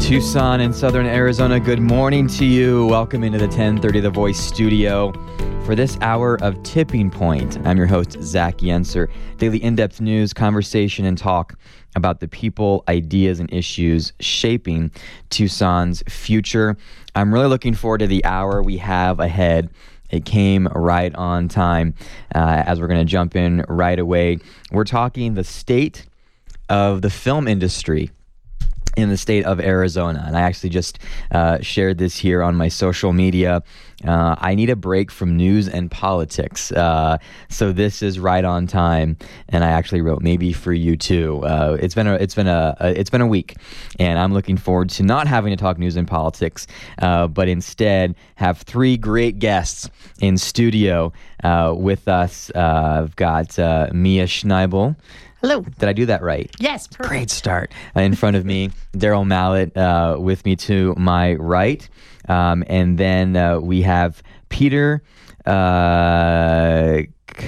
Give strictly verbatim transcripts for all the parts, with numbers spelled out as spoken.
Tucson in southern Arizona, good morning to you. Welcome into the ten thirty The Voice studio for this hour of Tipping Point. I'm your host, Zach Yenser. Daily in-depth news, conversation, and talk about the people, ideas, and issues shaping Tucson's future. I'm really looking forward to the hour we have ahead. It came right on time uh, as we're going to jump in right away. We're talking the state of the film industry in the state of Arizona. And I actually just uh, shared this here on my social media. Uh, I need a break from news and politics. Uh, so this is right on time. And I actually wrote maybe for you too. Uh, it's been a it's been a, a it's been a week, and I'm looking forward to not having to talk news and politics, uh, but instead have three great guests in studio uh, with us. Uh, I've got uh, Mia Schneibel. Hello. Did I do that right? Yes, perfect. Great start. Uh, in front of me, Daryl Mallett uh, with me to my right. Um, and then uh, we have Peter uh,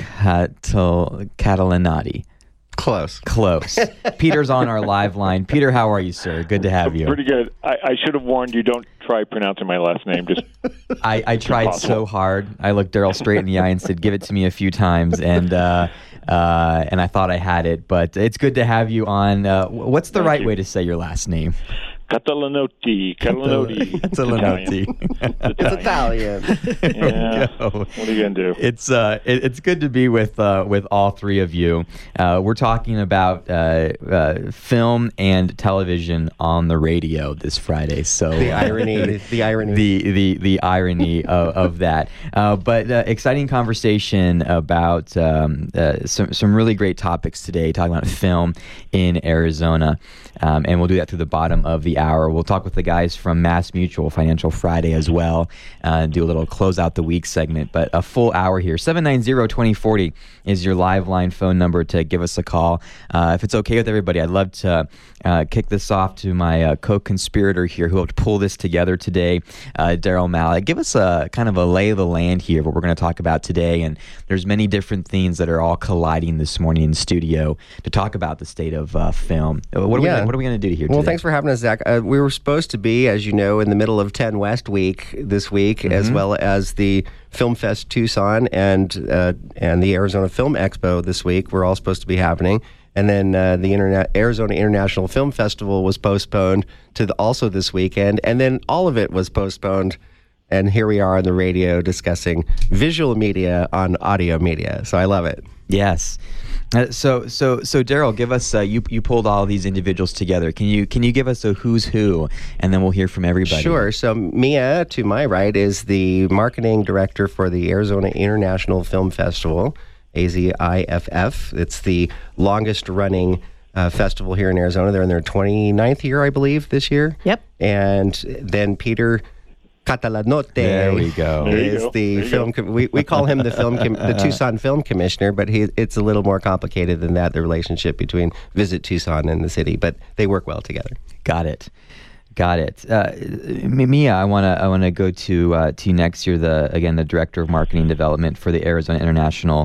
Catal- Catalanati. Close. Close. Peter's on our live line. Peter, how are you, sir? Good to have you. Pretty good. I, I should have warned you, don't try pronouncing my last name. Just I, I tried impossible. so hard. I looked Daryl straight in the eye and said, give it to me a few times. And uh, uh, and I thought I had it. But it's good to have you on. Uh, what's the Thank right you. way to say your last name? Catalanotti. Catalanotti. Catalanotti. It's Italian. Yeah. Go. What are you going to do? It's uh, it, it's good to be with uh, with all three of you. Uh, we're talking about uh, uh, film and television on the radio this Friday. So The irony. The irony. the the the irony of, of that. Uh, but uh, exciting conversation about um, uh, some some really great topics today. Talking about film in Arizona, um, and we'll do that through the bottom of the hour. We'll talk with the guys from Mass Mutual Financial Friday as well. Uh, do a little close out the week segment, but a full hour here. seven nine zero, two zero four zero is your live line phone number to give us a call. Uh, if it's okay with everybody, I'd love to uh, kick this off to my uh, co-conspirator here who helped pull this together today, uh, Daryl Mallett. Give us a kind of a lay of the land here, what we're going to talk about today. And there's many different themes that are all colliding this morning in studio to talk about the state of uh, film. What are, Yeah. we gonna, what are we going to do here Well, today? thanks for having us, Zach. Uh, we were supposed to be, as you know, in the middle of ten West Week this week, Mm-hmm. as well as the Film Fest Tucson and uh, and the Arizona Film Expo this week. We're all supposed to be happening. And then uh, the Interna- Arizona International Film Festival was postponed to the, also this weekend. And then all of it was postponed. And here we are on the radio discussing visual media on audio media. So I love it. Yes. Uh, so so so Daryl, give us uh, you you pulled all these individuals together. Can you can you give us a who's who, and then we'll hear from everybody. Sure. So Mia, to my right, is the marketing director for the Arizona International Film Festival, A Z I F F. It's the longest running uh, festival here in Arizona. They're in their twenty-ninth year, I believe, this year. Yep. And then Peter Catalanotti There we go. There you is go. the There you film. Com- we we call him the film, com- the Tucson Film Commissioner, but he it's a little more complicated than that. The relationship between Visit Tucson and the city, but they work well together. Got it. Got it. Uh, Mia, I want to I want to go to uh, to you next. You're the again the director of marketing development for the Arizona International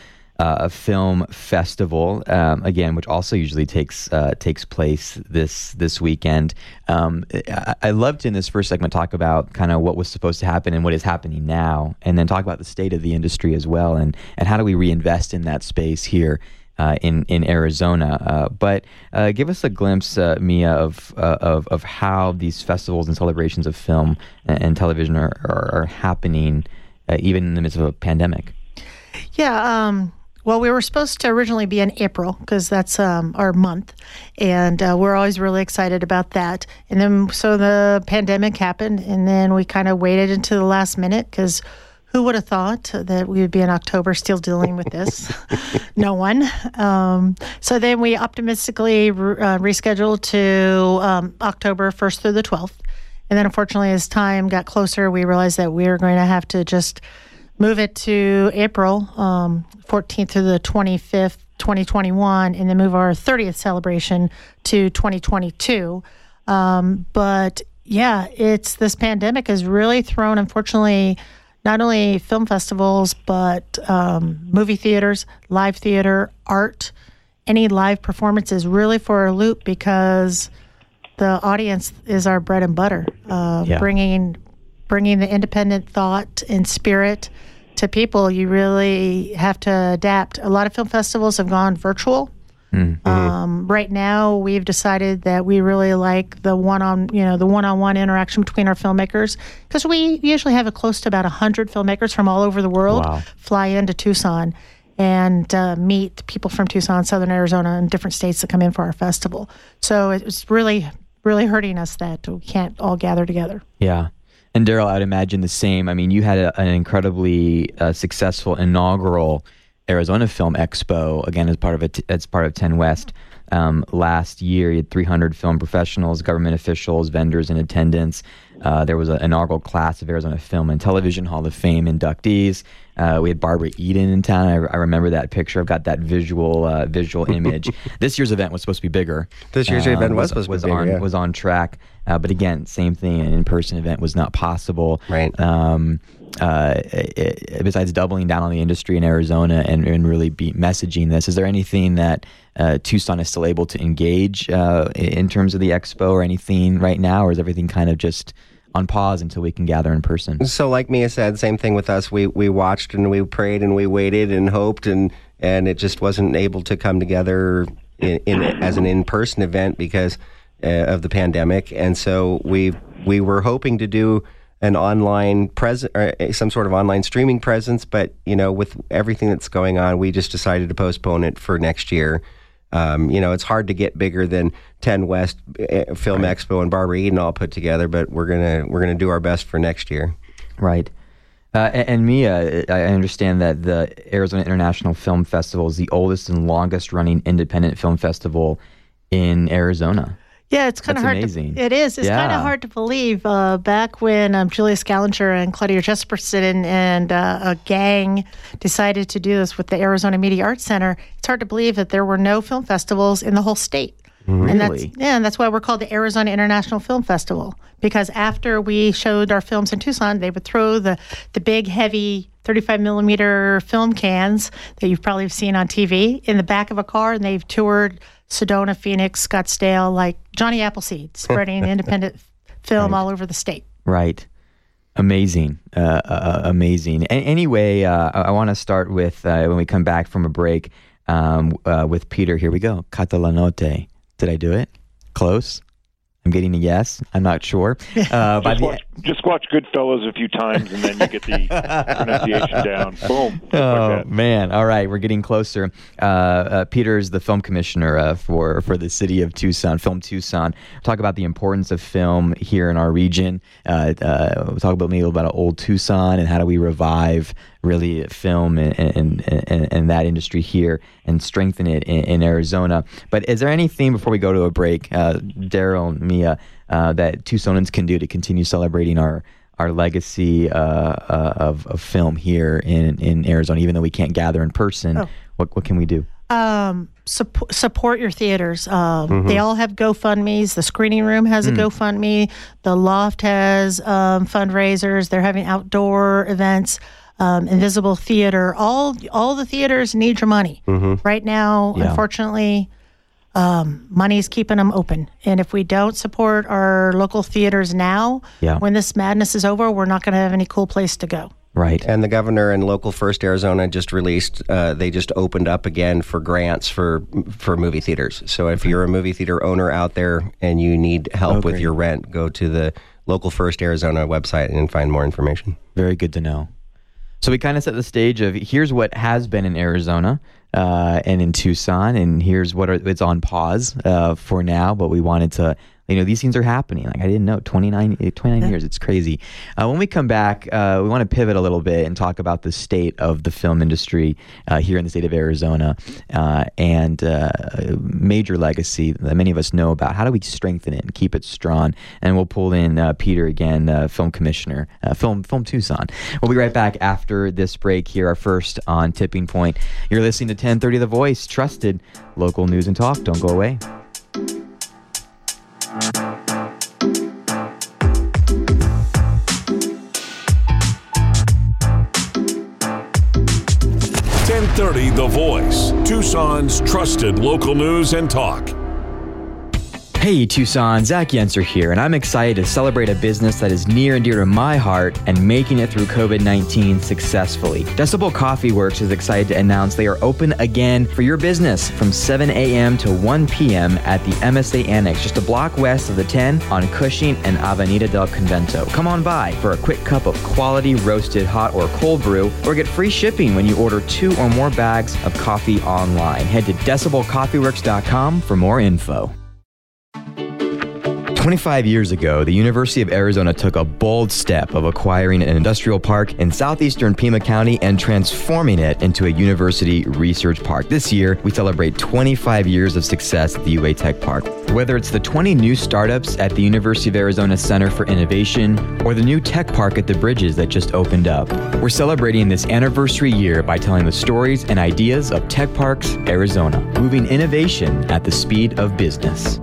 uh, Film Festival, um, again, which also usually takes uh, takes place this this weekend. Um, I, I loved in this first segment talk about kind of what was supposed to happen and what is happening now, and then talk about the state of the industry as well, and and how do we reinvest in that space here Uh, in in Arizona, uh, but uh, give us a glimpse, uh, Mia, of, uh, of of how these festivals and celebrations of film and, and television are are, are happening, uh, even in the midst of a pandemic. Yeah. Um, well, we were supposed to originally be in April because that's um, our month, and uh, we're always really excited about that. And then so the pandemic happened, and then we kind of waited until the last minute because who would have thought that we would be in October still dealing with this? No one. Um, so then we optimistically re- uh, rescheduled to um, October first through the twelfth. And then unfortunately, as time got closer, we realized that we were going to have to just move it to April um, fourteenth through the twenty-fifth, twenty twenty-one, and then move our thirtieth celebration to twenty twenty-two. Um, but yeah, it's this pandemic has really thrown, unfortunately, not only film festivals, but um, movie theaters, live theater, art, any live performances really for a loop because the audience is our bread and butter. Uh, Yeah. Bringing bringing the independent thought and spirit to people, you really have to adapt. A lot of film festivals have gone virtual. Mm-hmm. Um, right now, we've decided that we really like the one-on, you know, the one-on-one interaction between our filmmakers, because we usually have a close to about a hundred filmmakers from all over the world Wow. fly into Tucson and uh, meet people from Tucson, Southern Arizona, and different states that come in for our festival. So it's really, really hurting us that we can't all gather together. Yeah. And Daryl, I'd imagine the same. I mean, you had a, an incredibly uh, successful inaugural Arizona Film Expo, again, as part of it, as part of ten West. Um, last year, you had three hundred film professionals, government officials, vendors in attendance. Uh, there was an inaugural class of Arizona Film and Television Hall of Fame inductees. Uh, we had Barbara Eden in town. I, I remember that picture. I've got that visual uh, visual image. This year's event was supposed to be bigger. This year's Uh, event was supposed to be was bigger, on yeah. was on track. Uh, but again, same thing. An in-person event was not possible. Right. Um, uh, it, it, besides doubling down on the industry in Arizona and, and really be messaging this, is there anything that uh, Tucson is still able to engage uh, in terms of the expo or anything right now, or is everything kind of just on pause until we can gather in person? So like Mia said, same thing with us. We we watched and we prayed and we waited and hoped, and, and it just wasn't able to come together in, in as an in-person event because uh, of the pandemic. And so we we were hoping to do an online present, or some sort of online streaming presence, but you know, with everything that's going on, we just decided to postpone it for next year. Um, you know, it's hard to get bigger than ten West uh, Film Right. Expo and Barbara Eden all put together, but we're gonna we're gonna do our best for next year. Right. Uh, and, and Mia, I understand that the Arizona International Film Festival is the oldest and longest running independent film festival in Arizona. Yeah, it's kind of That's hard. amazing. To, it is. It's kind Yeah. of hard to believe. Uh, back when um, Julia Scalinger and Claudia Jesperson and uh, a gang decided to do this with the Arizona Media Arts Center, it's hard to believe that there were no film festivals in the whole state. And that's, Really? yeah, and that's why we're called the Arizona International Film Festival, because after we showed our films in Tucson, they would throw the, the big, heavy thirty-five millimeter film cans that you've probably seen on T V in the back of a car, and they've toured Sedona, Phoenix, Scottsdale, like Johnny Appleseed, spreading independent film Right. all over the state. Right. Amazing. Uh, uh, amazing. A- anyway, uh, I, I want to start with, uh, when we come back from a break, um, uh, with Peter. Here we go. Catalanote. Did I do it? Close? I'm getting a yes. I'm not sure. Uh, by Just the, watch, just watch Goodfellas a few times, and then you get the pronunciation down. Boom. Just Oh like that. man! All right, we're getting closer. Uh, uh, Peter's the film commissioner uh, for for the city of Tucson, Film Tucson. Talk about the importance of film here in our region. Uh, uh, we'll talk about maybe about old Tucson and how do we revive really film and and, and, and that industry here and strengthen it in, in Arizona. But is there anything before we go to a break, uh, Daryl and Mia, uh, that Tucsonans can do to continue celebrating our our legacy uh, uh, of, of film here in, in Arizona, even though we can't gather in person? Oh. What what can we do? Um, support, support your theaters. Um, They all have GoFundMes. The Screening Room has a GoFundMe. The Loft has um, fundraisers. They're having outdoor events. Um, Invisible Theater. All all the theaters need your money right now. Yeah. Unfortunately, um, money's keeping them open. And if we don't support our local theaters now, Yeah. when this madness is over, we're not going to have any cool place to go. Right. And the governor and Local First Arizona just released, uh, they just opened up again for grants for for movie theaters. So if you're a movie theater owner out there and you need help Oh, with great. your rent, go to the Local First Arizona website and find more information. Very good to know. So we kind of set the stage of here's what has been in Arizona uh, and in Tucson, and here's what are, it's on pause uh, for now. But we wanted to, you know, these things are happening. Like I didn't know, twenty-nine, twenty-nine years, it's crazy. Uh, when we come back, uh, we want to pivot a little bit and talk about the state of the film industry uh, here in the state of Arizona uh, and uh, major legacy that many of us know about. How do we strengthen it and keep it strong? And we'll pull in uh, Peter again, uh, film commissioner, uh, film film Tucson. We'll be right back after this break here, our first on Tipping Point. You're listening to ten thirty The Voice, trusted local news and talk. Don't go away. ten thirty The Voice, Tucson's trusted local news and talk. Hey Tucson, Zach Yenser here, and I'm excited to celebrate a business that is near and dear to my heart and making it through covid nineteen successfully. Decibel Coffee Works is excited to announce they are open again for your business from seven a.m. to one p.m. at the M S A Annex, just a block west of the ten on Cushing and Avenida del Convento. Come on by for a quick cup of quality roasted hot or cold brew, or get free shipping when you order two or more bags of coffee online. Head to decibel coffee works dot com for more info. twenty-five years ago, the University of Arizona took a bold step of acquiring an industrial park in southeastern Pima County and transforming it into a university research park. This year, we celebrate twenty-five years of success at the U A Tech Park. Whether it's the twenty new startups at the University of Arizona Center for Innovation or the new tech park at the Bridges that just opened up, we're celebrating this anniversary year by telling the stories and ideas of Tech Parks Arizona, moving innovation at the speed of business.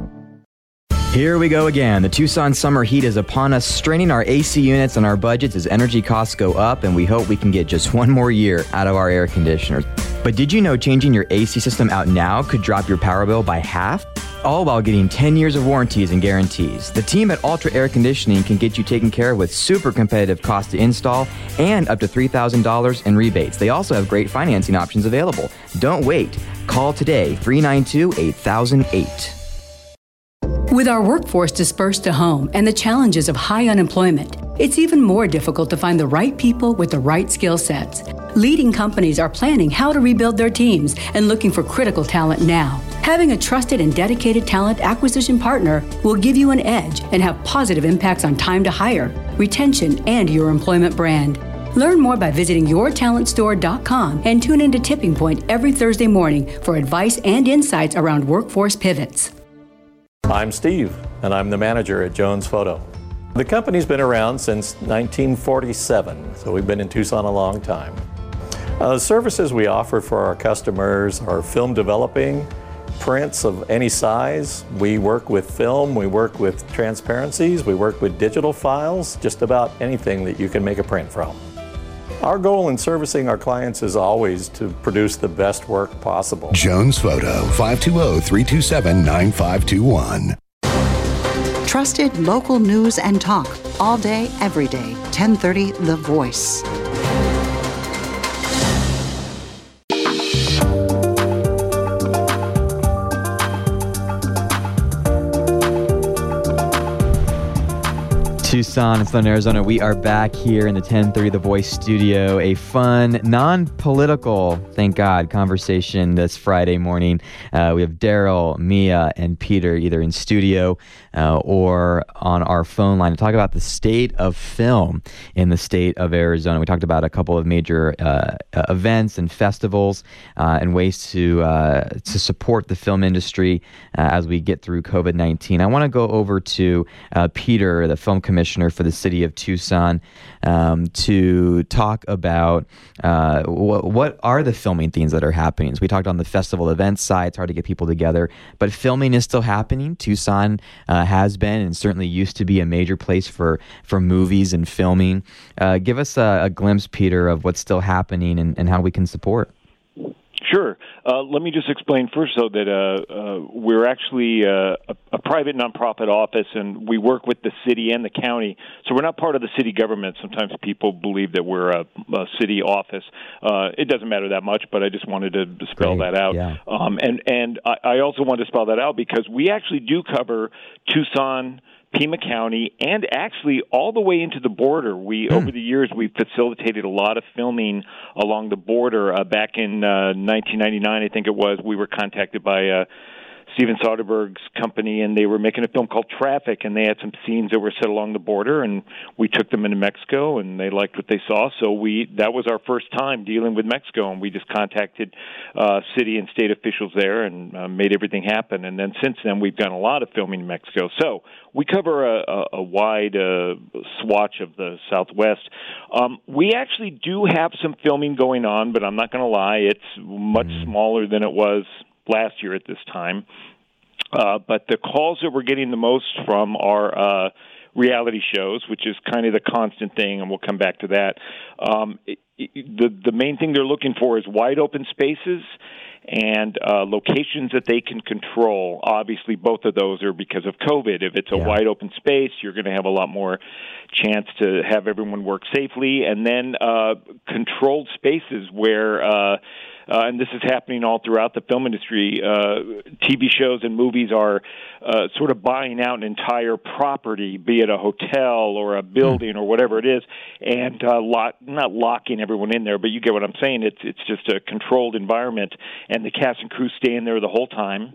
Here we go again. The Tucson summer heat is upon us, straining our A C units and our budgets as energy costs go up, and we hope we can get just one more year out of our air conditioners. But did you know changing your A C system out now could drop your power bill by half? All while getting ten years of warranties and guarantees. The team at Ultra Air Conditioning can get you taken care of with super competitive cost to install and up to three thousand dollars in rebates. They also have great financing options available. Don't wait. Call today, three nine two, eight thousand eight. With our workforce dispersed to home and the challenges of high unemployment, it's even more difficult to find the right people with the right skill sets. Leading companies are planning how to rebuild their teams and looking for critical talent now. Having a trusted and dedicated talent acquisition partner will give you an edge and have positive impacts on time to hire, retention, and your employment brand. Learn more by visiting your talent store dot com and tune into Tipping Point every Thursday morning for advice and insights around workforce pivots. I'm Steve, and I'm the manager at Jones Photo. The company's been around since nineteen forty-seven, so we've been in Tucson a long time. Uh, the services we offer for our customers are film developing, prints of any size. We work with film, we work with transparencies, we work with digital files, just about anything that you can make a print from. Our goal in servicing our clients is always to produce the best work possible. Jones Photo, five two zero, three two seven, nine five two one. Trusted local news and talk, all day, every day. ten thirty The Voice. Tucson and Southern Arizona, we are back here in the ten thirty The Voice studio. A fun, non-political, thank God, conversation this Friday morning. Uh, we have Daryl, Mia, and Peter either in studio uh, or on our phone line to talk about the state of film in the state of Arizona. We talked about a couple of major uh, uh, events and festivals uh, and ways to uh, to support the film industry uh, as we get through covid nineteen. I want to go over to uh, Peter, the film commissioner for the city of Tucson, um, to talk about uh, wh- what are the filming themes that are happening. So we talked on the festival events side, it's hard to get people together, but filming is still happening. Tucson uh, has been and certainly used to be a major place for, for movies and filming. Uh, give us a, a glimpse, Peter, of what's still happening and, and how we can support. Sure. Uh, let me just explain first, though, that uh, uh, we're actually uh, a, a private nonprofit office, and we work with the city and the county. So we're not part of the city government. Sometimes people believe that we're a, a city office. Uh, it doesn't matter that much, but I just wanted to spell Great. that out. Yeah. Um, and and I, I also wanted to spell that out because we actually do cover Tucson, Pima County, and actually all the way into the border. We mm. over the years we've facilitated a lot of filming along the border. Uh, back in uh, nineteen ninety-nine, I think it was, we were contacted by uh, Steven Soderbergh's company, and they were making a film called Traffic, and they had some scenes that were set along the border, and we took them into Mexico, and they liked what they saw. So we that was our first time dealing with Mexico, and we just contacted uh, city and state officials there and uh, made everything happen. And then since then, we've done a lot of filming in Mexico. So we cover a, a, a wide uh, swatch of the Southwest. Um, we actually do have some filming going on, but I'm not going to lie, it's much mm. smaller than it was last year at this time. Uh, but the calls that we're getting the most from are uh, reality shows, which is kind of the constant thing, and we'll come back to that. Um, it, it, the, the main thing they're looking for is wide open spaces and uh, locations that they can control. Obviously, both of those are because of COVID. If it's a Yeah. wide open space, you're going to have a lot more chance to have everyone work safely, and then uh, controlled spaces where, uh, uh, and this is happening all throughout the film industry, uh, T V shows and movies are uh, sort of buying out an entire property, be it a hotel or a building mm. or whatever it is, and uh, lock, not locking everyone in there, but you get what I'm saying. It's it's just a controlled environment, and the cast and crew stay in there the whole time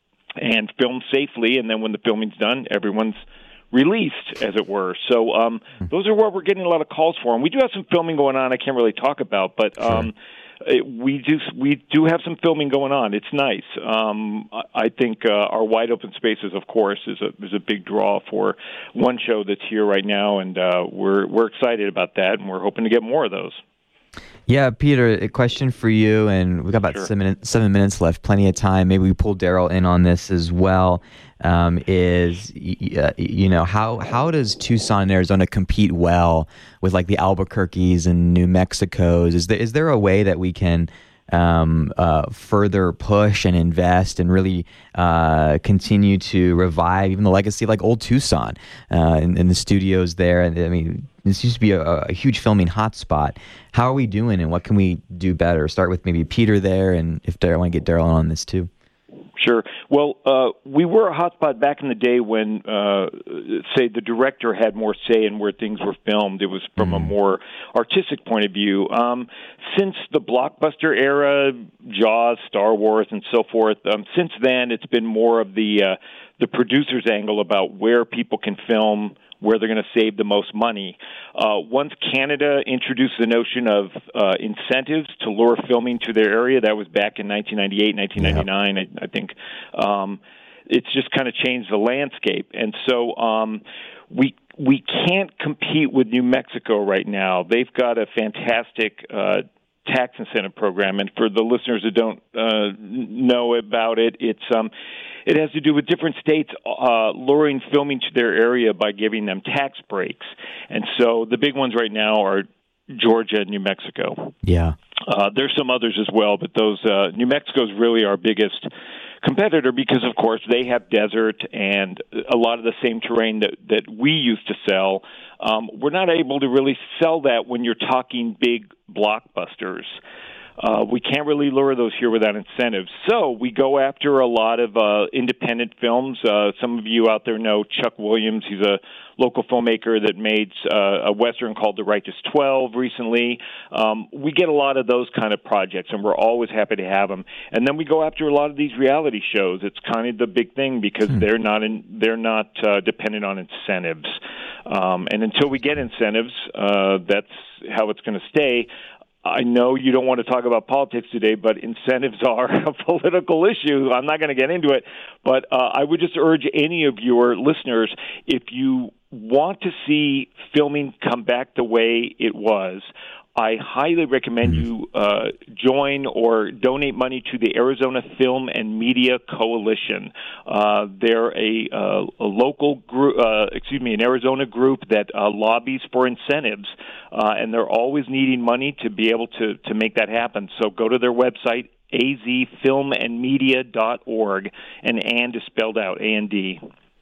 and film safely, and then when the filming's done, everyone's released, as it were. So um, those are what we're getting a lot of calls for. And we do have some filming going on I can't really talk about, but um, it, we do we do have some filming going on. It's nice. Um, I think uh, our Wide Open Spaces, of course, is a is a big draw for one show that's here right now, and uh, we're we're excited about that, and we're hoping to get more of those. Yeah, Peter, a question for you, and we've got about Sure. seven, minutes, seven minutes left, plenty of time. Maybe we pull Daryl in on this as well. Um, is uh, you know how how does Tucson and Arizona compete well with like the Albuquerques and New Mexicos? Is there is there a way that we can um, uh, further push and invest and really uh, continue to revive even the legacy of like old Tucson uh, in, in the studios there? And I mean, this used to be a, a huge filming hotspot. How are we doing, and what can we do better? Start with maybe Peter there, and if Daryl, I want to get Daryl on this too. Sure. Well, uh, we were a hotspot back in the day when, uh, say, the director had more say in where things were filmed. It was from mm. a more artistic point of view. Um, since the blockbuster era, Jaws, Star Wars, and so forth, um, since then it's been more of the uh, the producer's angle about where people can film, where they're going to save the most money. Uh, once Canada introduced the notion of uh, incentives to lure filming to their area, that was back in nineteen ninety-eight, nineteen ninety-nine, yeah. I, I think, um, it's just kind of changed the landscape. And so um, we we can't compete with New Mexico right now. They've got a fantastic uh, tax incentive program, and for the listeners who don't uh, know about it, it's um, it has to do with different states uh, luring filming to their area by giving them tax breaks. And so the big ones right now are Georgia and New Mexico. Yeah. Uh, there's some others as well, but those uh, New Mexico is really our biggest competitor because, of course, they have desert and a lot of the same terrain that, that we used to sell. Um, we're not able to really sell that when you're talking big blockbusters. Uh, we can't really lure those here without incentives. So we go after a lot of uh, independent films. Uh, some of you out there know Chuck Williams. He's a local filmmaker that made uh, a Western called The Righteous Twelve recently. Um, we get a lot of those kind of projects, and we're always happy to have them. And then we go after a lot of these reality shows. It's kind of the big thing because hmm. they're not in, they're not uh, dependent on incentives. Um, and until we get incentives, uh, that's how it's going to stay. I know you don't want to talk about politics today, but incentives are a political issue. I'm not going to get into it, but uh, I would just urge any of your listeners, if you want to see filming come back the way it was, I highly recommend you uh, join or donate money to the Arizona Film and Media Coalition. Uh, they're a, uh, a local group, uh, excuse me, an Arizona group that uh, lobbies for incentives, uh, and they're always needing money to be able to, to make that happen. So go to their website, a z film and media dot org, and and is spelled out, A N D.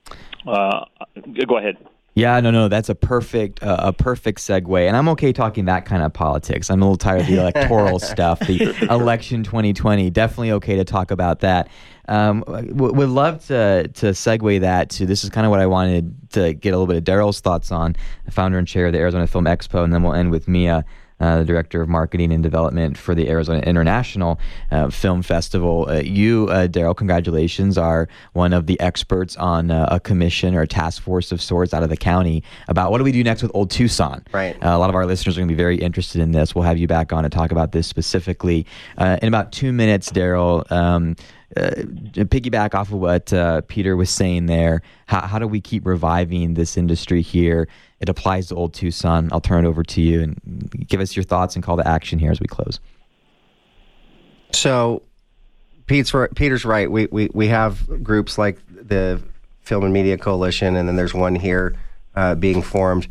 Uh, go ahead. Yeah, no, no, that's a perfect, uh, a perfect segue, and I'm okay talking that kind of politics. I'm a little tired of the electoral stuff, the election twenty twenty. Definitely okay to talk about that. Um, w- would love to to segue that to this is kind of what I wanted to get a little bit of Daryl's thoughts on, the founder and chair of the Arizona Film Expo, and then we'll end with Mia, Uh, the Director of Marketing and Development for the Arizona International uh, Film Festival. Uh, you, uh, Daryl, congratulations, are one of the experts on uh, a commission or a task force of sorts out of the county about what do we do next with Old Tucson. Right. Uh, a lot of our listeners are going to be very interested in this. We'll have you back on to talk about this specifically. Uh, in about two minutes, Daryl, um, uh, piggyback off of what uh, Peter was saying there, how, how do we keep reviving this industry here? It applies to Old Tucson. I'll turn it over to you and give us your thoughts and call to action here as we close. So, Pete's Peter's right. We we we have groups like the Film and Media Coalition, and then there's one here uh, being formed.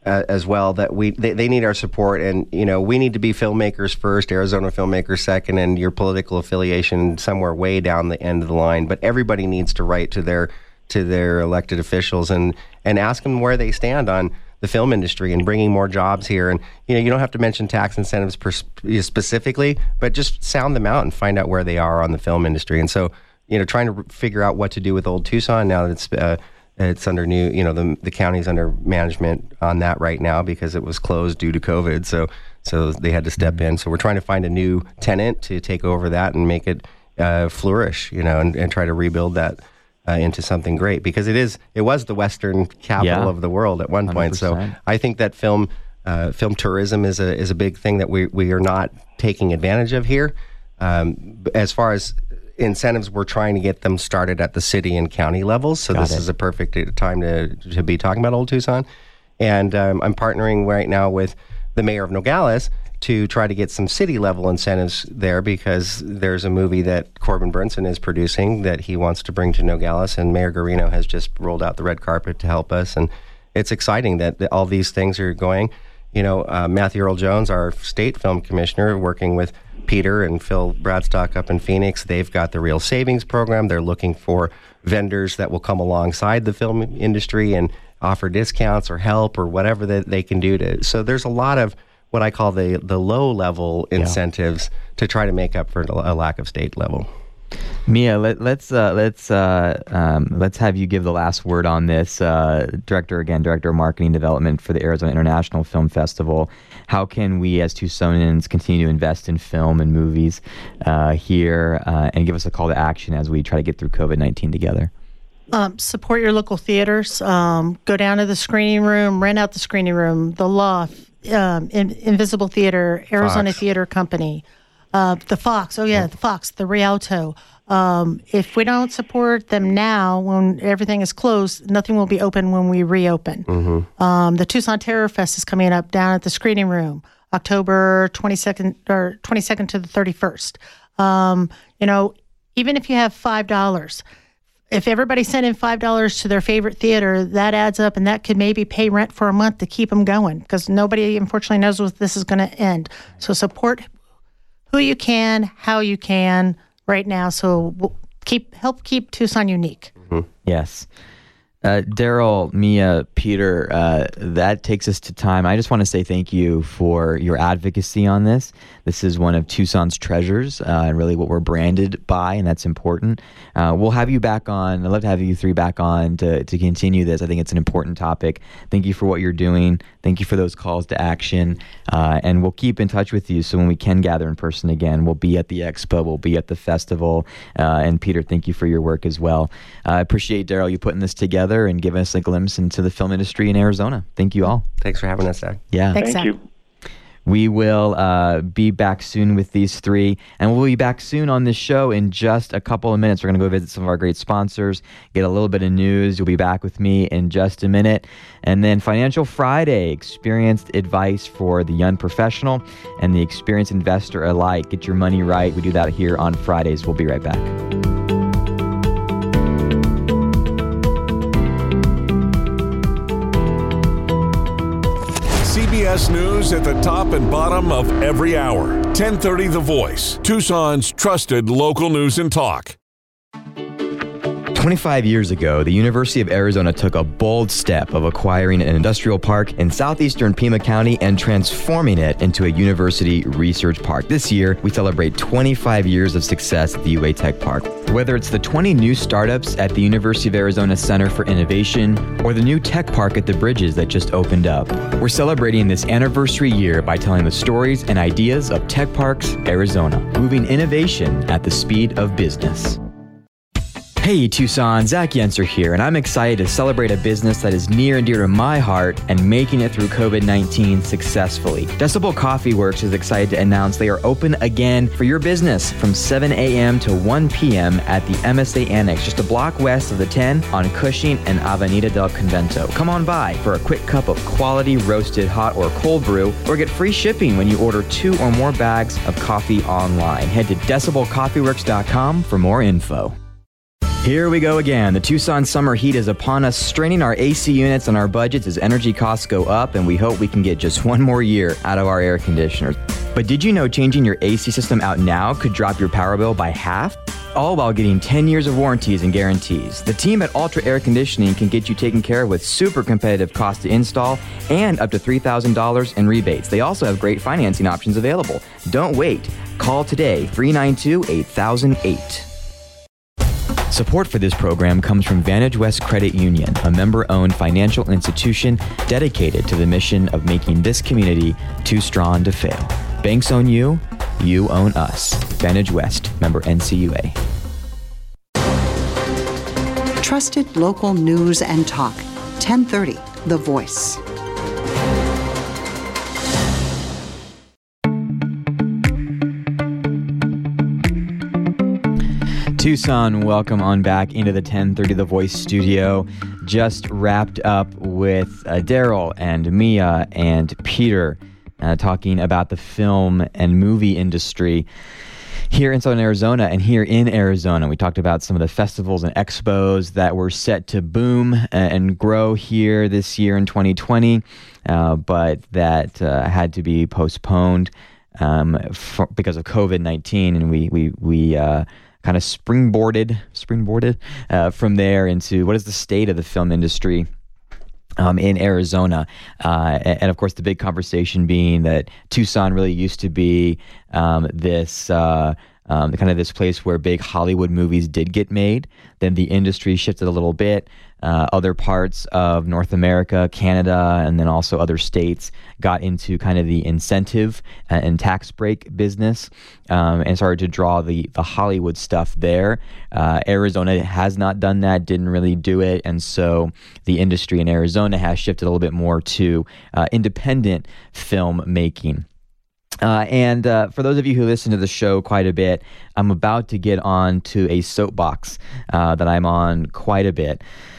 uh, as well that we they, they need our support, and you know we need to be filmmakers first, Arizona filmmakers second, and your political affiliation somewhere way down the end of the line. But everybody needs to write to their to their elected officials and and ask them where they stand on the film industry and bringing more jobs here. And you know you don't have to mention tax incentives per, specifically, but just sound them out and find out where they are on the film industry. And so you know trying to figure out what to do with Old Tucson now that it's uh, it's under new, you know, the the county's under management on that right now because it was closed due to COVID. So so they had to step in. So we're trying to find a new tenant to take over that and make it uh, flourish, you know, and, and try to rebuild that uh, into something great, because it is it was the Western capital Yeah. of the world at one point. one hundred percent. So I think that film uh, film tourism is a is a big thing that we we are not taking advantage of here. Um, as far as incentives, we're trying to get them started at the city and county levels. So Got this it. is a perfect time to to be talking about Old Tucson. And um, I'm partnering right now with the mayor of Nogales to try to get some city level incentives there, because there's a movie that Corbin Burnson is producing that he wants to bring to Nogales, and Mayor Garino has just rolled out the red carpet to help us. And it's exciting that, that all these things are going. You know, uh, Matthew Earl Jones, our state film commissioner, working with Peter and Phil Bradstock up in Phoenix, they've got the Real Savings Program. They're looking for vendors that will come alongside the film industry and offer discounts or help or whatever that they can do to. So there's a lot of what I call the the low level incentives to try to make up for a lack of state level. Mia, let, let's uh, let's uh, um, let's have you give the last word on this. Uh, director again, director of marketing development for the Arizona International Film Festival. How can we, as Tucsonans, continue to invest in film and movies uh, here, uh, and give us a call to action as we try to get through COVID nineteen together? Um, support your local theaters. Um, go down to the screening room, rent out the screening room, the Loft, um, In- Invisible Theater, Arizona Fox. Theater Company, uh, the Fox. Oh yeah, the Fox, the Rialto. Um, if we don't support them now, when everything is closed, nothing will be open when we reopen. Mm-hmm. Um, the Tucson Terror Fest is coming up down at the screening room, October twenty-second or twenty-second to the thirty-first. Um, you know, even if you have five dollars, if everybody sent in five dollars to their favorite theater, that adds up, and that could maybe pay rent for a month to keep them going, because nobody, unfortunately, knows what this is going to end. So support who you can, how you can right now. So we'll keep help keep Tucson unique. Mm-hmm. Yes. Uh, Daryl, Mia, Peter, uh, that takes us to time. I just want to say thank you for your advocacy on this. This is one of Tucson's treasures, uh, and really what we're branded by, and that's important. Uh, we'll have you back on. I'd love to have you three back on to, to continue this. I think it's an important topic. Thank you for what you're doing. Thank you for those calls to action. Uh, and we'll keep in touch with you, so when we can gather in person again, we'll be at the expo, we'll be at the festival. Uh, and Peter, thank you for your work as well. Uh, I appreciate, Daryl, you putting this together and giving us a glimpse into the film industry in Arizona. Thank you all. Thanks for having us, Zach. Yeah. Thanks, Thank Zach. you. We will uh, be back soon with these three, and we'll be back soon on this show in just a couple of minutes. We're going to go visit some of our great sponsors, get a little bit of news. You'll be back with me in just a minute. And then Financial Friday, experienced advice for the unprofessional and the experienced investor alike. Get your money right. We do that here on Fridays. We'll be right back. C B S News at the top and bottom of every hour. ten thirty The Voice, Tucson's trusted local news and talk. twenty-five years ago, the University of Arizona took a bold step of acquiring an industrial park in southeastern Pima County and transforming it into a university research park. This year, we celebrate twenty-five years of success at the U A Tech Park. Whether it's the twenty new startups at the University of Arizona Center for Innovation or the new tech park at the Bridges that just opened up, we're celebrating this anniversary year by telling the stories and ideas of Tech Parks Arizona, moving innovation at the speed of business. Hey Tucson, Zach Yenser here, and I'm excited to celebrate a business that is near and dear to my heart and making it through COVID nineteen successfully. Decibel Coffee Works is excited to announce they are open again for your business from seven a.m. to one p.m. at the M S A Annex, just a block west of the ten on Cushing and Avenida del Convento. Come on by for a quick cup of quality roasted hot or cold brew, or get free shipping when you order two or more bags of coffee online. Head to decibel coffee works dot com for more info. Here we go again. The Tucson summer heat is upon us, straining our A C units and our budgets as energy costs go up, and we hope we can get just one more year out of our air conditioners. But did you know changing your A C system out now could drop your power bill by half? All while getting ten years of warranties and guarantees. The team at Ultra Air Conditioning can get you taken care of with super competitive cost to install and up to three thousand dollars in rebates. They also have great financing options available. Don't wait. Call today, three nine two, eight thousand eight. Support for this program comes from Vantage West Credit Union, a member-owned financial institution dedicated to the mission of making this community too strong to fail. Banks own you, you own us. Vantage West, member N C U A. Trusted local news and talk. ten thirty, The Voice. Tucson, welcome on back into the ten thirty The Voice studio. Just wrapped up with uh, Daryl and Mia and Peter uh, talking about the film and movie industry here in Southern Arizona and here in Arizona. We talked about some of the festivals and expos that were set to boom and grow here this year in twenty twenty, uh, but that uh, had to be postponed um, for, because of covid nineteen, and we we we uh, kind of springboarded, springboarded uh, from there into what is the state of the film industry um, in Arizona. Uh, and, and of course, the big conversation being that Tucson really used to be um, this uh, um, kind of this place where big Hollywood movies did get made. Then the industry shifted a little bit. Uh, other parts of North America, Canada, and then also other states got into kind of the incentive and tax break business um, and started to draw the, the Hollywood stuff there. Uh, Arizona has not done that, didn't really do it, and so the industry in Arizona has shifted a little bit more to uh, independent film making. Uh, and uh, for those of you who listen to the show quite a bit, I'm about to get on to a soapbox uh, that I'm on quite a bit.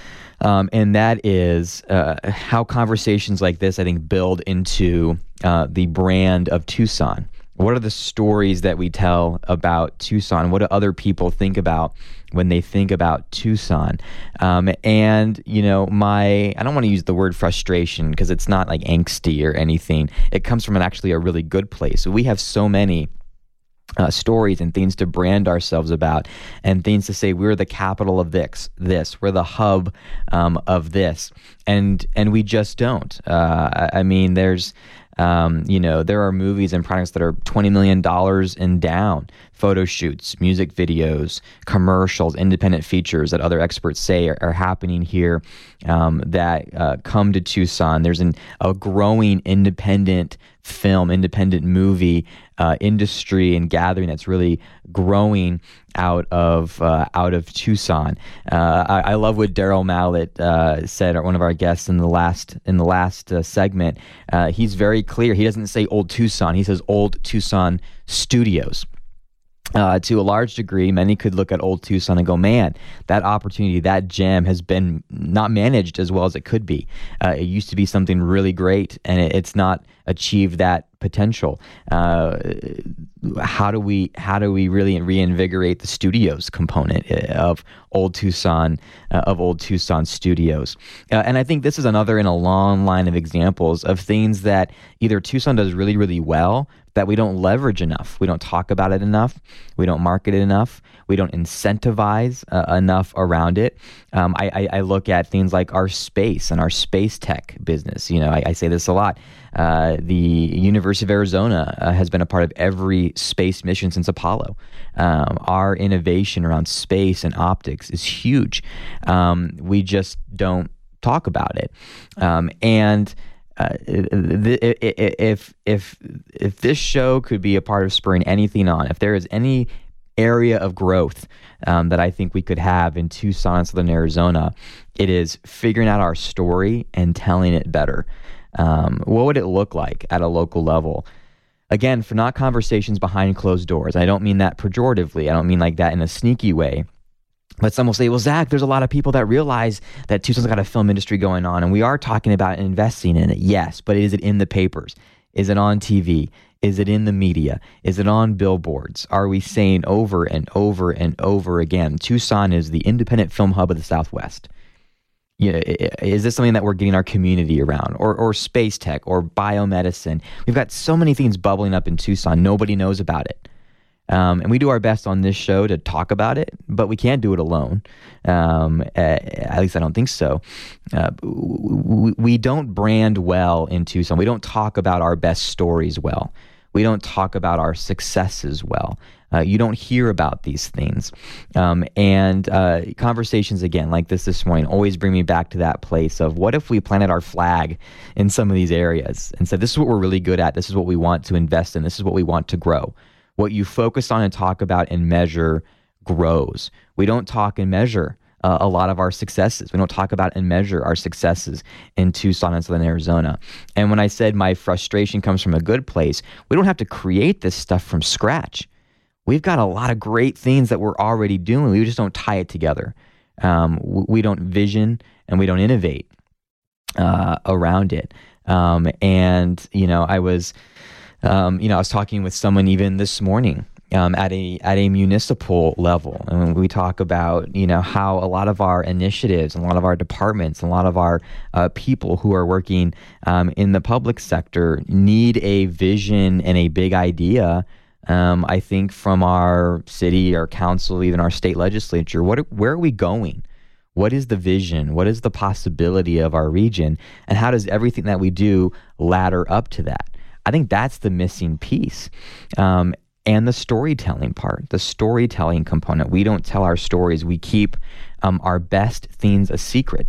Um, and that is uh, how conversations like this, I think, build into uh, the brand of Tucson. What are the stories that we tell about Tucson? What do other people think about when they think about Tucson? Um, and, you know, my, I don't want to use the word frustration because it's not like angsty or anything. It comes from an actually a really good place. We have so many Uh, stories and things to brand ourselves about, and things to say we're the capital of this, this we're the hub um, of this, and and we just don't. Uh, I, I mean, there's, um, you know, there are movies and products that are twenty million dollars and down, photo shoots, music videos, commercials, independent features that other experts say are, are happening here um, that uh, come to Tucson. There's an, a growing independent film, independent movie uh, industry and gathering that's really growing out of uh, out of Tucson. Uh, I, I love what Daryl Mallett uh, said, one of our guests in the last in the last uh, segment. Uh, he's very clear. He doesn't say Old Tucson. He says Old Tucson Studios. Uh, to a large degree, many could look at Old Tucson and go, man, that opportunity, that gem has been not managed as well as it could be. Uh, it used to be something really great, and it, it's not achieved that potential. Uh, how do we how do we really reinvigorate the studios component of Old Tucson, uh, of Old Tucson Studios? Uh, and I think this is another in a long line of examples of things that either Tucson does really, really well, that we don't leverage enough. We don't talk about it enough. We don't market it enough. We don't incentivize uh, enough around it. Um, I, I, I look at things like our space and our space tech business. You know, I, I say this a lot. Uh, the University of Arizona uh, has been a part of every space mission since Apollo. Um, our innovation around space and optics is huge. Um, we just don't talk about it. Um, and Uh, if if if this show could be a part of spurring anything on, if there is any area of growth um, that I think we could have in Tucson, Southern Arizona, it is figuring out our story and telling it better. Um, what would it look like at a local level? Again, for not conversations behind closed doors. I don't mean that pejoratively. I don't mean like that in a sneaky way. But some will say, well, Zach, there's a lot of people that realize that Tucson's got a film industry going on, and we are talking about investing in it. Yes, but is it in the papers? Is it on T V? Is it in the media? Is it on billboards? Are we saying over and over and over again, Tucson is the independent film hub of the Southwest? You know, is this something that we're getting our community around, or or space tech, or biomedicine? We've got so many things bubbling up in Tucson. Nobody knows about it. Um, and we do our best on this show to talk about it, but we can't do it alone. Um, at least I don't think so. Uh, we, we don't brand well in Tucson. We don't talk about our best stories well. We don't talk about our successes well. Uh, you don't hear about these things. Um, and uh, conversations, again, like this this morning, always bring me back to that place of what if we planted our flag in some of these areas and said, this is what we're really good at. This is what we want to invest in. This is what we want to grow. What you focus on and talk about and measure grows. We don't talk and measure uh, a lot of our successes. We don't talk about and measure our successes in Tucson and Southern Arizona. And when I said my frustration comes from a good place, we don't have to create this stuff from scratch. We've got a lot of great things that we're already doing. We just don't tie it together. Um, we don't vision and we don't innovate uh, around it. Um, and, you know, I was... Um, you know, I was talking with someone even this morning um, at a at a municipal level, and we talk about, you know, how a lot of our initiatives, and a lot of our departments, and a lot of our uh, people who are working um, in the public sector need a vision and a big idea. Um, I think from our city, our council, even our state legislature, what where are we going? What is the vision? What is the possibility of our region? And how does everything that we do ladder up to that? I think that's the missing piece. Um, and the storytelling part, the storytelling component. We don't tell our stories. We keep um, our best things a secret.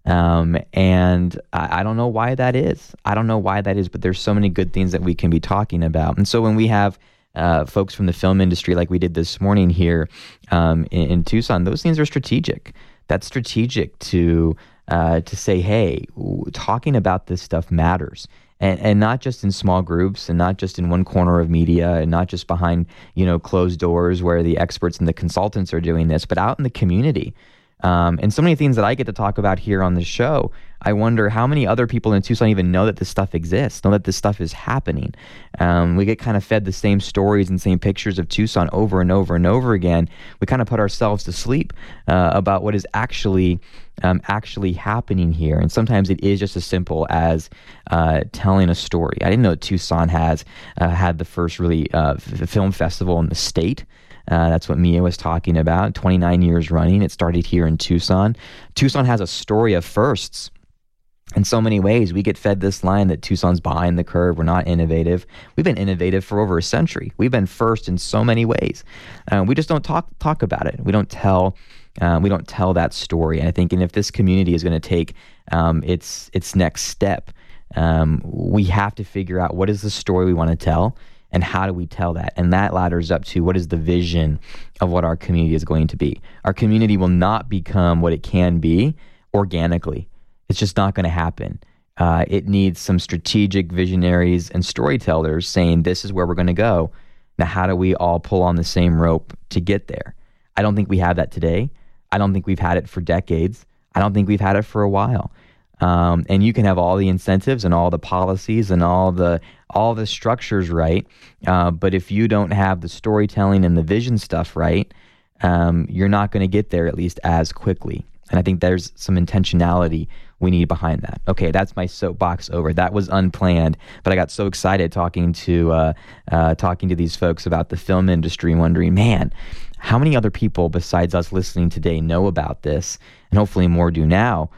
Um, and I, I don't know why that is. I don't know why that is, but there's so many good things that we can be talking about. And so when we have uh, folks from the film industry, like we did this morning here um, in, in Tucson, those things are strategic. That's strategic to uh, to say, hey, talking about this stuff matters. And and not just in small groups, and not just in one corner of media, and not just behind, you know, closed doors where the experts and the consultants are doing this, but out in the community. Um, and so many things that I get to talk about here on the show, I wonder how many other people in Tucson even know that this stuff exists, know that this stuff is happening. Um, we get kind of fed the same stories and same pictures of Tucson over and over and over again. We kind of put ourselves to sleep uh, about what is actually um, actually happening here. And sometimes it is just as simple as uh, telling a story. I didn't know Tucson has uh, had the first really uh, f- film festival in the state. Uh, that's what Mia was talking about. twenty-nine years running. It started here in Tucson. Tucson has a story of firsts. In so many ways, we get fed this line that Tucson's behind the curve. We're not innovative. We've been innovative for over a century. We've been first in so many ways. Uh, we just don't talk talk about it. We don't tell. Uh, we don't tell that story. And I think, and if this community is going to take um, its its next step, um, we have to figure out what is the story we want to tell. And how do we tell that? And that ladders up to what is the vision of what our community is going to be. Our community will not become what it can be organically. It's just not going to happen. Uh, it needs some strategic visionaries and storytellers saying, this is where we're going to go. Now, how do we all pull on the same rope to get there? I don't think we have that today. I don't think we've had it for decades. I don't think we've had it for a while. Um, and you can have all the incentives and all the policies and all the all the structures right, uh, but if you don't have the storytelling and the vision stuff right, um, you're not going to get there at least as quickly. And I think there's some intentionality we need behind that. Okay, that's my soapbox over. That was unplanned, but I got so excited talking to uh, uh, talking to these folks about the film industry and wondering, man, how many other people besides us listening today know about this? And hopefully more do now.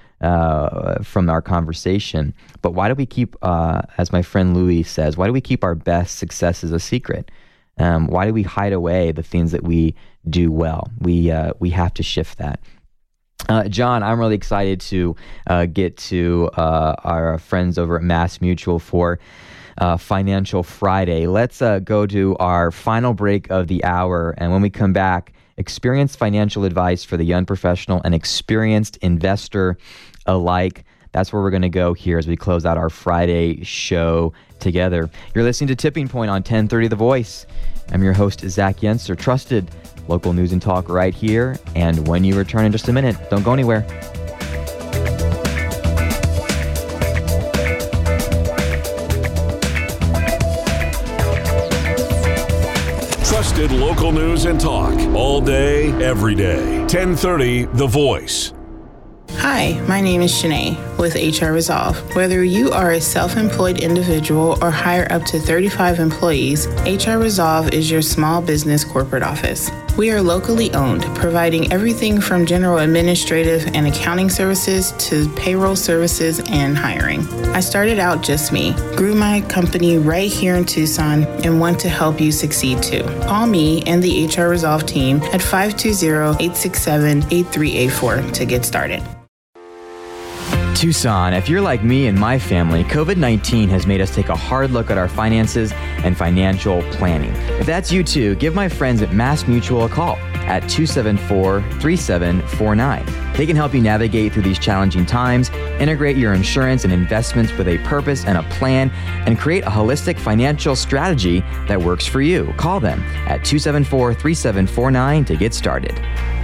Uh, from our conversation. But why do we keep, uh, as my friend Louis says, why do we keep our best successes a secret? Um, why do we hide away the things that we do well? We uh, we have to shift that. Uh, John, I'm really excited to uh, get to uh, our friends over at Mass Mutual for uh, Financial Friday. Let's uh, go to our final break of the hour, and when we come back, experienced financial advice for the unprofessional and experienced investor alike. That's where we're going to go here as we close out our Friday show together. You're listening to Tipping Point on ten thirty The Voice. I'm your host, Zach Yenser, trusted local news and talk right here. And when you return in just a minute, don't go anywhere. trusted local news and talk all day, every day. ten thirty The Voice. Hi, my name is Shanae with H R Resolve. Whether you are a self-employed individual or hire up to thirty-five employees, H R Resolve is your small business corporate office. We are locally owned, providing everything from general administrative and accounting services to payroll services and hiring. I started out just me, grew my company right here in Tucson, and want to help you succeed too. Call me and the H R Resolve team at five two zero, eight six seven, eight three eight four to get started. Tucson, if you're like me and my family, COVID nineteen has made us take a hard look at our finances and financial planning. If that's you too, give my friends at Mass Mutual a call at two seven four, three seven four nine. They can help you navigate through these challenging times, integrate your insurance and investments with a purpose and a plan, and create a holistic financial strategy that works for you. Call them at two seven four, three seven four nine to get started.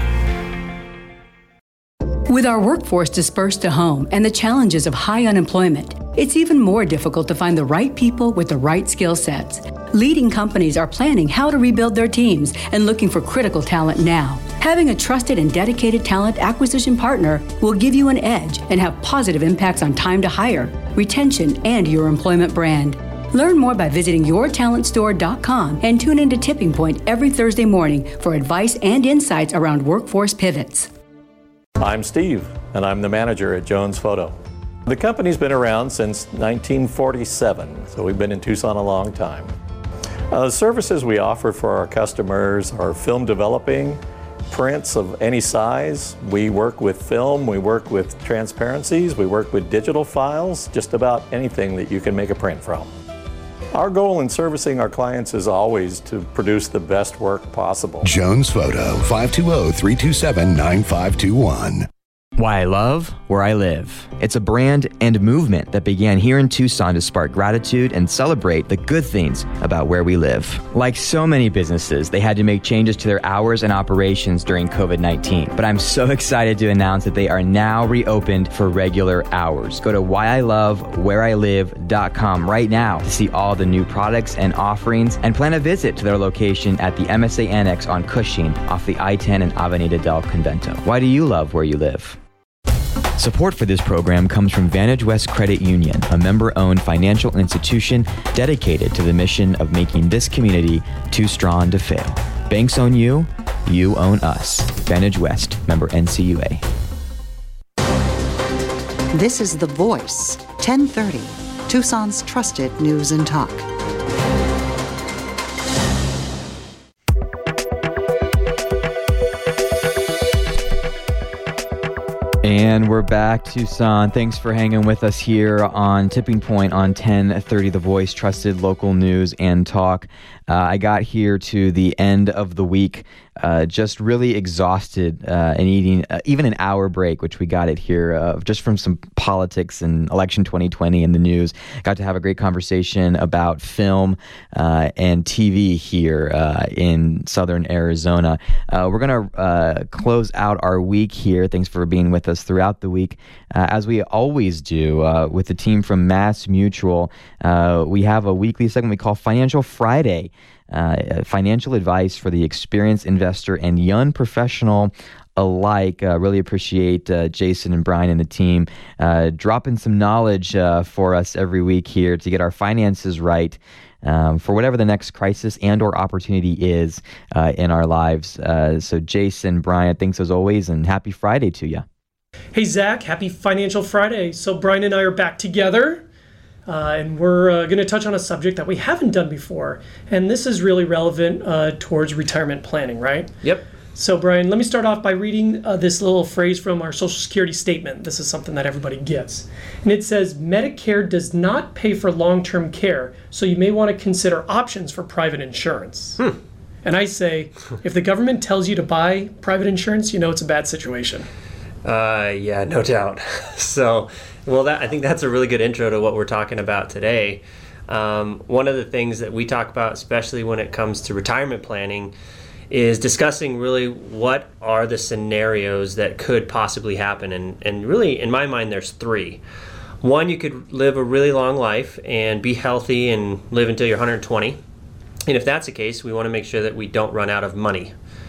With our workforce dispersed to home and the challenges of high unemployment, it's even more difficult to find the right people with the right skill sets. Leading companies are planning how to rebuild their teams and looking for critical talent now. Having a trusted and dedicated talent acquisition partner will give you an edge and have positive impacts on time to hire, retention, and your employment brand. Learn more by visiting your talent store dot com and tune into Tipping Point every Thursday morning for advice and insights around workforce pivots. I'm Steve, and I'm the manager at Jones Photo. The company's been around since nineteen forty-seven, so we've been in Tucson a long time. Uh, the services we offer for our customers are film developing, prints of any size. We work with film, we work with transparencies, we work with digital files, just about anything that you can make a print from. Our goal in servicing our clients is always to produce the best work possible. Jones Photo, five two zero, three two seven, nine five two one. Why I love where I live. It's a brand and movement that began here in Tucson to spark gratitude and celebrate the good things about where we live. Like so many businesses, they had to make changes to their hours and operations during COVID nineteen. But I'm so excited to announce that they are now reopened for regular hours. Go to why I love where I live dot com right now to see all the new products and offerings and plan a visit to their location at the M S A Annex on Cushing off the I ten and Avenida del Convento. Why do you love where you live? Support for this program comes from Vantage West Credit Union, a member-owned financial institution dedicated to the mission of making this community too strong to fail. Banks own you, you own us. Vantage West, member N C U A. This is The Voice, ten thirty, Tucson's trusted news and talk. And we're back, Tucson. Thanks for hanging with us here on Tipping Point on ten thirty The Voice, trusted local news and talk. Uh, I got here to the end of the week, uh, just really exhausted uh, and eating uh, even an hour break, which we got it here, uh, just from some politics and election twenty twenty in the news. Got to have a great conversation about film uh, and T V here uh, in southern Arizona. Uh, we're going to uh, close out our week here. Thanks for being with us throughout the week. Uh, as we always do uh, with the team from Mass Mutual, uh, we have a weekly segment we call Financial Friday. Uh, financial advice for the experienced investor and young professional alike. Uh, really appreciate uh, Jason and Brian and the team uh, dropping some knowledge uh, for us every week here to get our finances right um, for whatever the next crisis and or opportunity is uh, in our lives. Uh, so Jason, Brian, thanks as always, and happy Friday to you. Hey, Zach, happy Financial Friday. So Brian and I are back together. Uh, and we're uh, going to touch on a subject that we haven't done before. And this is really relevant uh, towards retirement planning, right? Yep. So, Brian, let me start off by reading uh, this little phrase from our Social Security statement. This is something that everybody gets. And it says, Medicare does not pay for long-term care, so you may want to consider options for private insurance. Hmm. And I say, if the government tells you to buy private insurance, you know it's a bad situation. Uh, yeah, no doubt. So, well, that I think that's a really good intro to what we're talking about today. Um, one of the things that we talk about, especially when it comes to retirement planning, is discussing really what are the scenarios that could possibly happen. And, and really, in my mind, there's three. One, you could live a really long life and be healthy and live until you're one hundred twenty. And if that's the case, we want to make sure that we don't run out of money.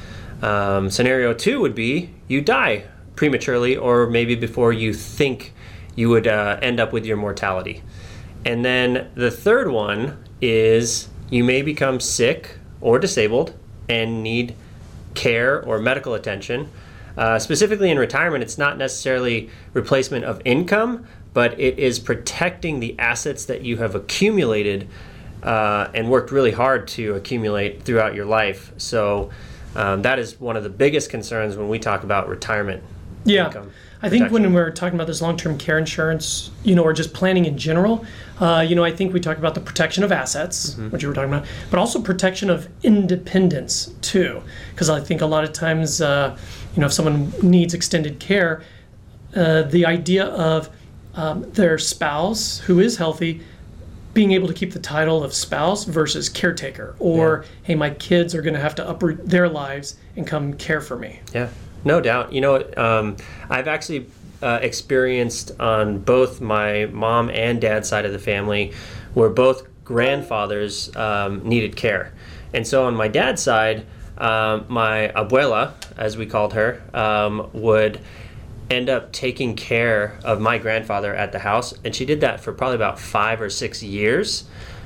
Um, scenario two would be you die prematurely or maybe before you think you would uh, end up with your mortality. And then the third one is you may become sick or disabled and need care or medical attention. Uh, specifically in retirement, it's not necessarily replacement of income, but it is protecting the assets that you have accumulated uh, and worked really hard to accumulate throughout your life. So um, that is one of the biggest concerns when we talk about retirement yeah. income. I think protection. when we're talking about this long-term care insurance, you know, or just planning in general, uh, you know, I think we talk about the protection of assets, mm-hmm. which you were talking about, but also protection of independence too. Because I think a lot of times, uh, you know, if someone needs extended care, uh, the idea of um, their spouse who is healthy being able to keep the title of spouse versus caretaker, or yeah. hey, my kids are going to have to uproot their lives and come care for me. Yeah. No doubt. You know, um, I've actually uh, experienced on both my mom and dad's side of the family where both grandfathers um, needed care. And so on my dad's side, um, my abuela, as we called her, um, would end up taking care of my grandfather at the house. And she did that for probably about five or six years.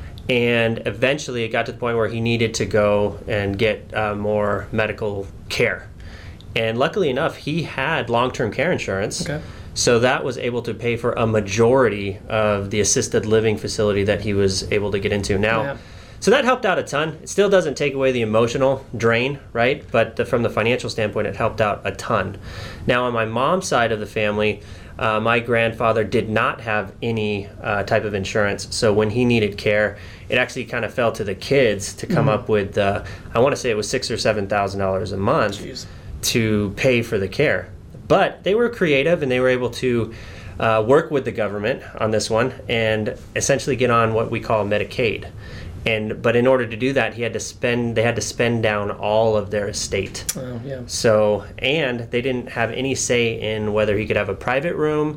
And eventually it got to the point where he needed to go and get uh, more medical care. And luckily enough, he had long-term care insurance. Okay. So that was able to pay for a majority of the assisted living facility that he was able to get into. Now, Yeah. so that helped out a ton. It still doesn't take away the emotional drain, right? But the, from the financial standpoint, it helped out a ton. Now, on my mom's side of the family, uh, my grandfather did not have any uh, type of insurance. So when he needed care, it actually kind of fell to the kids to come Mhm. up with, uh, I want to say it was six or seven thousand dollars a month. Jeez. To pay for the care. But they were creative and they were able to uh, work with the government on this one and essentially get on what we call Medicaid. And but in order to do that, he had to spend they had to spend down all of their estate. Oh, yeah. So and they didn't have any say in whether he could have a private room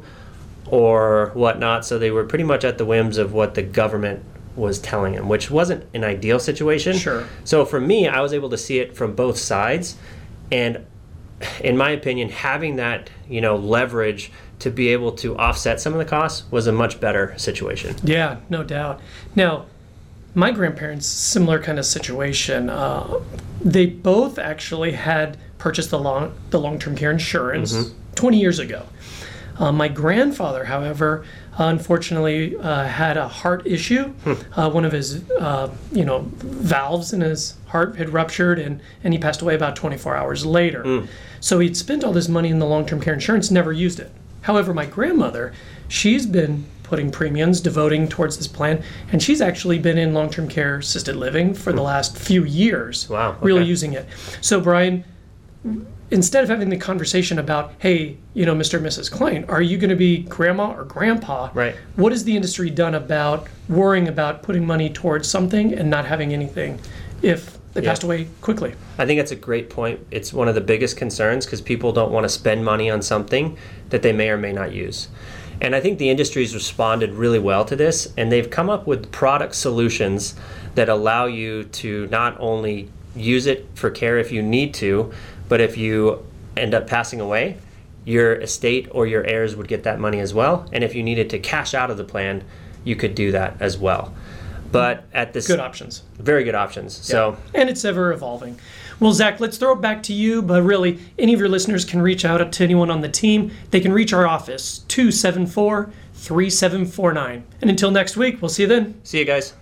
or whatnot. So they were pretty much at the whims of what the government was telling him, which wasn't an ideal situation. Sure. So for me, I was able to see it from both sides. And in my opinion, having that, you know, leverage to be able to offset some of the costs was a much better situation. Yeah, no doubt. Now, my grandparents, similar kind of situation. Uh, they both actually had purchased the long the long-term care insurance Mhm. twenty years ago. Uh, my grandfather, however, unfortunately uh, had a heart issue. Hmm. Uh, one of his, uh, you know, valves in his heart had ruptured, and, and he passed away about twenty-four hours later. Mm. So he'd spent all this money in the long-term care insurance, never used it. However, my grandmother, she's been putting premiums, devoting towards this plan, and she's actually been in long-term care assisted living for the last few years. Wow, okay. Really using it. So, Brian, instead of having the conversation about, hey, you know, Mister and Missus Klein, are you going to be grandma or grandpa? Right. What has the industry done about worrying about putting money towards something and not having anything if they Yeah. passed away quickly? I think that's a great point. It's one of the biggest concerns because people don't want to spend money on something that they may or may not use. And I think the industry's responded really well to this, and they've come up with product solutions that allow you to not only use it for care if you need to, but if you end up passing away, your estate or your heirs would get that money as well. And if you needed to cash out of the plan, you could do that as well. But at this Good options. Very good options. So And it's ever evolving. Well, Zach, let's throw it back to you, but really, any of your listeners can reach out to anyone on the team. They can reach our office, two seven four, three seven four nine. And until next week, we'll see you then. See you guys.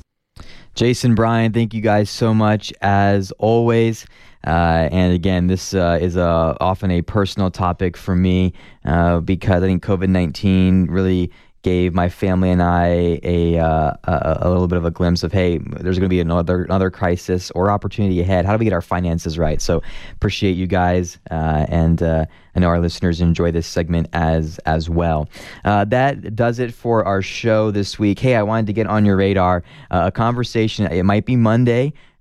Jason, Brian, thank you guys so much as always. Uh, and again, this uh, is a, often a personal topic for me uh, because I think COVID nineteen really gave my family and I a, uh, a a little bit of a glimpse of, hey, there's going to be another another crisis or opportunity ahead. How do we get our finances right? So appreciate you guys, uh, and uh, I know our listeners enjoy this segment as as well. Uh, that does it for our show this week. Hey, I wanted to get on your radar uh, a conversation. It might be Monday.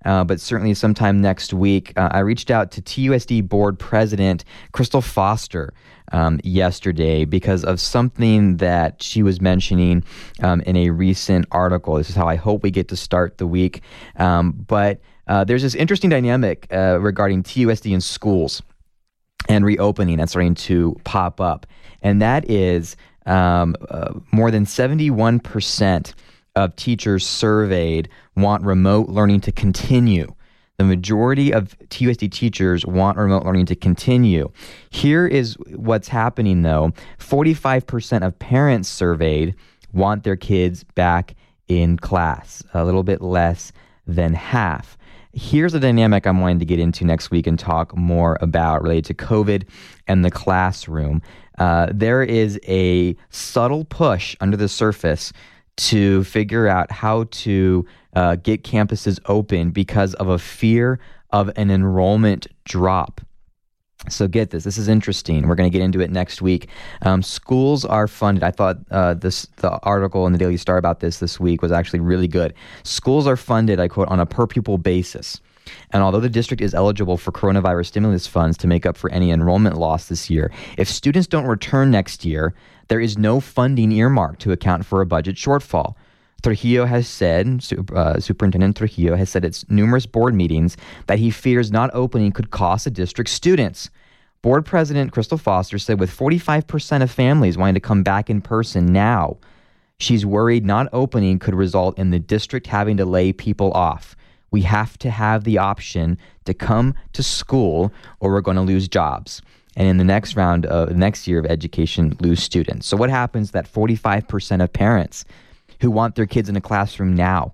uh, but certainly sometime next week. Uh, I reached out to T U S D Board President Crystal Foster um, yesterday because of something that she was mentioning um, in a recent article. This is how I hope we get to start the week. Um, but uh, there's this interesting dynamic uh, regarding T U S D in schools and reopening that's starting to pop up. And that is um, uh, more than seventy-one percent of teachers surveyed want remote learning to continue. The majority of T U S D teachers want remote learning to continue. Here is what's happening, though. forty-five percent of parents surveyed want their kids back in class, a little bit less than half. Here's a dynamic I'm wanting to get into next week and talk more about related to COVID and the classroom. Uh, there is a subtle push under the surface to figure out how to uh, get campuses open because of a fear of an enrollment drop. So get this. This is interesting. We're going to get into it next week. Um, schools are funded. I thought uh, this the article in the Daily Star about this this week was actually really good. Schools are funded, I quote, on a per pupil basis. And although the district is eligible for coronavirus stimulus funds to make up for any enrollment loss this year, if students don't return next year, there is no funding earmarked to account for a budget shortfall. Trujillo has said, uh, Superintendent Trujillo has said at numerous board meetings that he fears not opening could cost the district students. Board President Crystal Foster said with forty-five percent of families wanting to come back in person now, she's worried not opening could result in the district having to lay people off. We have to have the option to come to school or we're going to lose jobs. And in the next round of next year of education, lose students. So what happens that forty-five percent of parents who want their kids in a classroom now,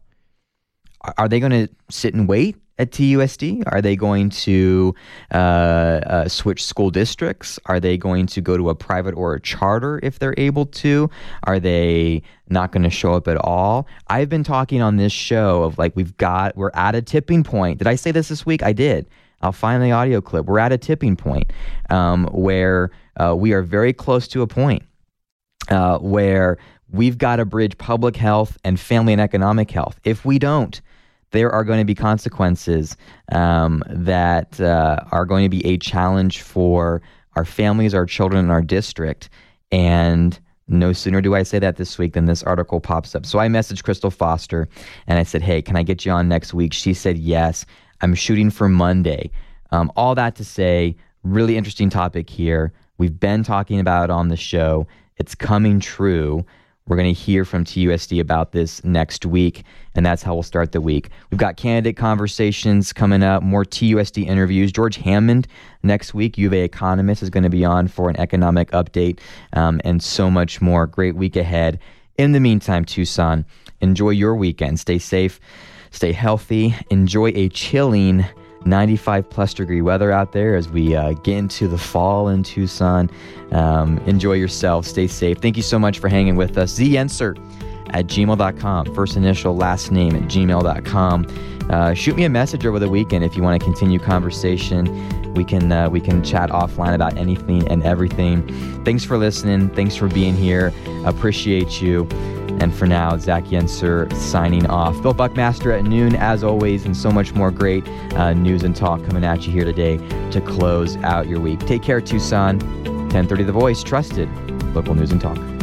are they going to sit and wait at T U S D? Are they going to uh, uh, switch school districts? Are they going to go to a private or a charter if they're able to? Are they not going to show up at all? I've been talking on this show of like we've got, we're at a tipping point. Did I say this this week? I did. I'll find the audio clip. We're at a tipping point um, where uh, we are very close to a point uh, where we've got to bridge public health and family and economic health. If we don't, there are going to be consequences um, that uh, are going to be a challenge for our families, our children, and our district. And no sooner do I say that this week than this article pops up. So I messaged Crystal Foster and I said, hey, can I get you on next week? She said, yes. I'm shooting for Monday. Um, all that to say, really interesting topic here. We've been talking about it on the show. It's coming true. We're going to hear from T U S D about this next week, and that's how we'll start the week. We've got candidate conversations coming up, more T U S D interviews. George Hammond next week, U of A economist, is going to be on for an economic update, um, and so much more. Great week ahead. In the meantime, Tucson, enjoy your weekend. Stay safe, stay healthy, enjoy a chilling ninety-five plus degree weather out there as we uh, get into the fall in Tucson. Um, enjoy yourself. Stay safe. Thank you so much for hanging with us. Ziensert at gmail dot com. First initial, last name at gmail dot com. Uh, shoot me a message over the weekend if you want to continue conversation. We can uh, we can chat offline about anything and everything. Thanks for listening. Thanks for being here. Appreciate you. And for now, Zach Yenser signing off. Bill Buckmaster at noon, as always, and so much more great uh, news and talk coming at you here today to close out your week. Take care, Tucson. ten thirty The Voice, trusted local news and talk.